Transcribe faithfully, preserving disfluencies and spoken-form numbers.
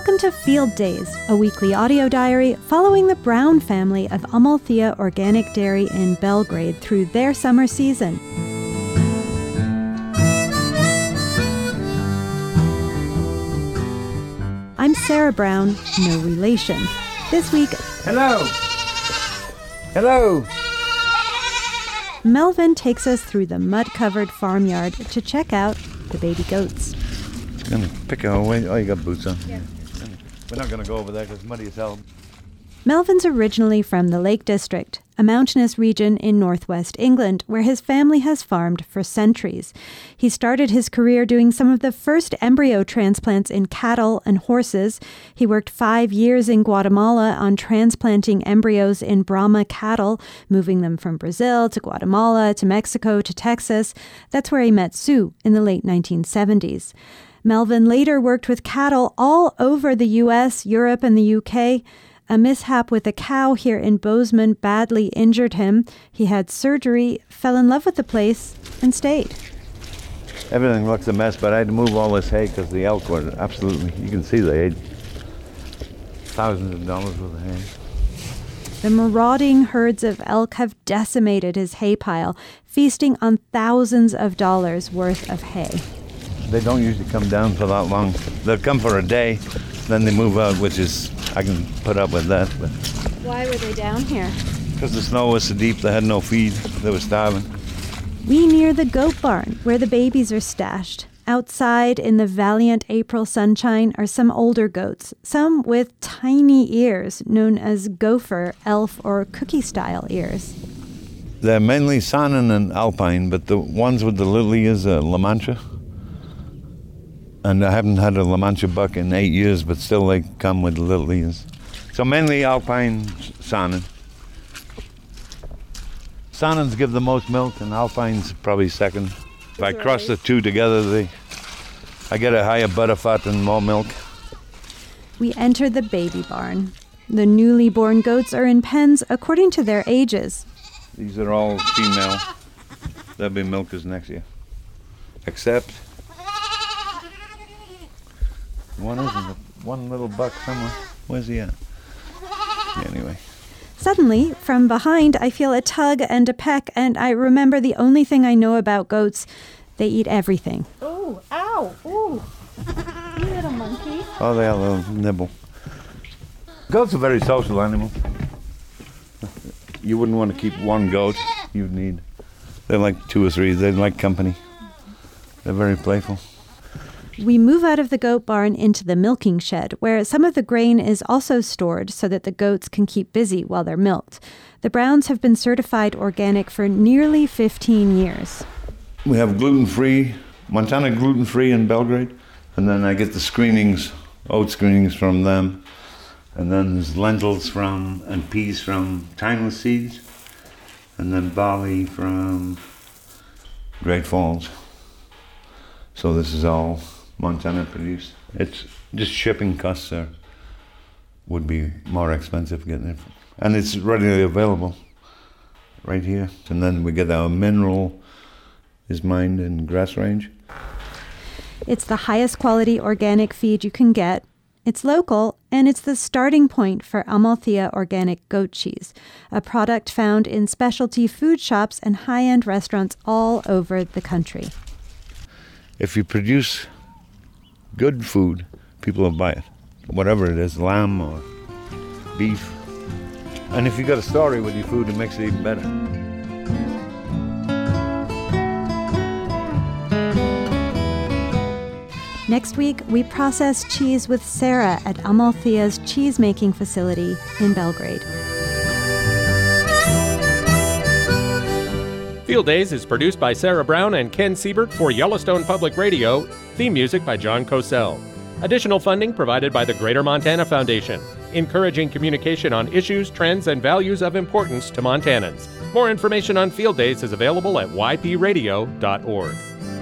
Welcome to Field Days, a weekly audio diary following the Brown family of Amalthea Organic Dairy in Belgrade through their summer season. I'm Sarah Brown, no relation. This week... Hello! Hello! Melvin takes us through the mud-covered farmyard to check out the baby goats. It's going to pick our way. Oh, you got boots on. Yeah. We're not going to go over there because it's muddy as hell. Melvin's originally from the Lake District, a mountainous region in northwest England where his family has farmed for centuries. He started his career doing some of the first embryo transplants in cattle and horses. He worked five years in Guatemala on transplanting embryos in Brahma cattle, moving them from Brazil to Guatemala to Mexico to Texas. That's where he met Sue in the late nineteen seventies. Melvin later worked with cattle all over the U S, Europe, and the U K. A mishap with a cow here in Bozeman badly injured him. He had surgery, fell in love with the place, and stayed. Everything looks a mess, but I had to move all this hay because the elk were absolutely, you can see they ate thousands of dollars worth of hay. The marauding herds of elk have decimated his hay pile, feasting on thousands of dollars worth of hay. They don't usually come down for that long. They'll come for a day, then they move out, which is, I can put up with that. But why were they down here? Because the snow was so deep, they had no feed. They were starving. We near the goat barn, where the babies are stashed. Outside in the valiant April sunshine are some older goats, some with tiny ears, known as gopher, elf, or cookie-style ears. They're mainly Saanen and Alpine, but the ones with the little ears are La Mancha. And I haven't had a La Mancha buck in eight years, but still they come with the little ears. So mainly Alpine Saanen. Saanens give the most milk, and Alpine's probably second. If I cross the two together, they, I get a higher butter fat and more milk. We enter the baby barn. The newly born goats are in pens according to their ages. These are all female. They'll be milkers next year. Except... One isn't. One little buck somewhere. Where's he at? Yeah, anyway. Suddenly, from behind, I feel a tug and a peck, and I remember the only thing I know about goats. They eat everything. Ooh, ow, ooh. You little monkey. Oh, they are a little nibble. Goats are very social animals. You wouldn't want to keep one goat. You'd need... They're like two or three. They like company. They're very playful. We move out of the goat barn into the milking shed, where some of the grain is also stored so that the goats can keep busy while they're milked. The Browns have been certified organic for nearly fifteen years. We have gluten-free, Montana gluten-free in Belgrade, and then I get the screenings, oat screenings from them, and then there's lentils from, and peas from Timeless Seeds, and then barley from Great Falls. So this is all Montana produced. It's just shipping costs are would be more expensive getting it, and it's readily available right here. And then we get our mineral is mined in Grass Range. It's the highest quality organic feed you can get. It's local, and it's the starting point for Amalthea Organic Goat Cheese, a product found in specialty food shops and high-end restaurants all over the country. If you produce good food, people will buy it. Whatever it is, lamb or beef. And if you got a story with your food, it makes it even better. Next week, we process cheese with Sarah at Amalthea's cheese-making facility in Belgrade. Field Days is produced by Sarah Brown and Ken Siebert for Yellowstone Public Radio. Theme music by John Cosell. Additional funding provided by the Greater Montana Foundation, encouraging communication on issues, trends, and values of importance to Montanans. More information on Field Days is available at y p radio dot org.